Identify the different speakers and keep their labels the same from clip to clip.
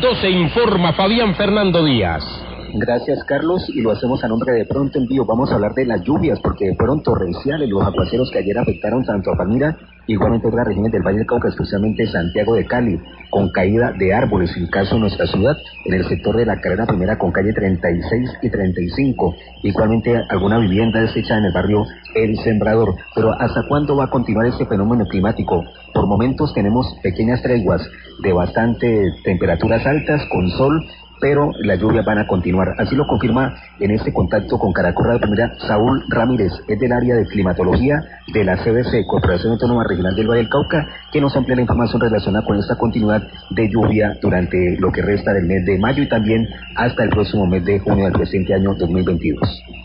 Speaker 1: 12 informa Fabián Fernando Díaz.
Speaker 2: Gracias, Carlos, y lo hacemos a nombre de Pronto Envío. Vamos a hablar de las lluvias, porque fueron torrenciales los aguaceros que ayer afectaron tanto a Palmira, igualmente otras regiones del Valle del Cauca, especialmente Santiago de Cali, con caída de árboles, en el caso de nuestra ciudad, en el sector de la carrera primera con calle 36 y 35, igualmente alguna vivienda deshecha en el barrio El Sembrador. Pero ¿hasta cuándo va a continuar este fenómeno climático? Por momentos tenemos pequeñas treguas de bastante temperaturas altas, con sol, pero las lluvias van a continuar. Así lo confirma en este contacto con Caracol Radio Palmira Saúl Ramírez, es del área de climatología de la CBC, Corporación Autónoma Regional del Valle del Cauca, que nos amplía la información relacionada con esta continuidad de lluvia durante lo que resta del mes de mayo y también hasta el próximo mes de junio del presente año 2022.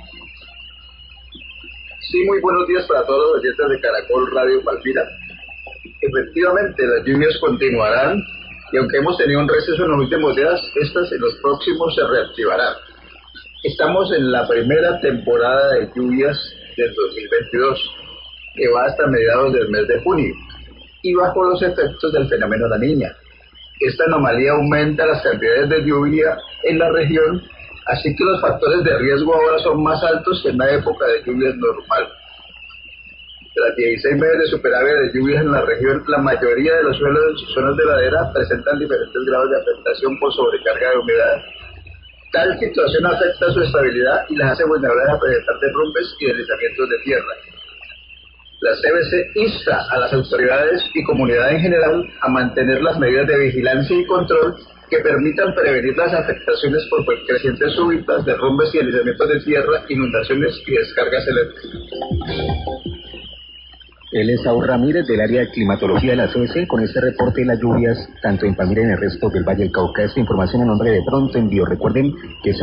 Speaker 3: Sí, muy buenos días para todos los oyentes de Caracol Radio Palmira. Efectivamente, las lluvias continuarán, y aunque hemos tenido un receso en los últimos días, estas en los próximos se reactivarán. Estamos en la primera temporada de lluvias del 2022, que va hasta mediados del mes de junio, y bajo los efectos del fenómeno La Niña. Esta anomalía aumenta las cantidades de lluvia en la región, así que los factores de riesgo ahora son más altos que en la época de lluvias normal. Tras 16 meses de superávit de lluvias en la región, la mayoría de los suelos en sus zonas de ladera presentan diferentes grados de afectación por sobrecarga de humedad. Tal situación afecta su estabilidad y las hace vulnerables a presentar derrumbes y deslizamientos de tierra. La CBC insta a las autoridades y comunidad en general a mantener las medidas de vigilancia y control que permitan prevenir las afectaciones por crecientes súbitas, derrumbes y deslizamientos de tierra, inundaciones y descargas eléctricas.
Speaker 2: Él es Saúl Ramírez del área de climatología de la CBC con este reporte de las lluvias tanto en Palmira y en el resto del Valle del Cauca. Esta información a nombre de Pronto Envío. Recuerden que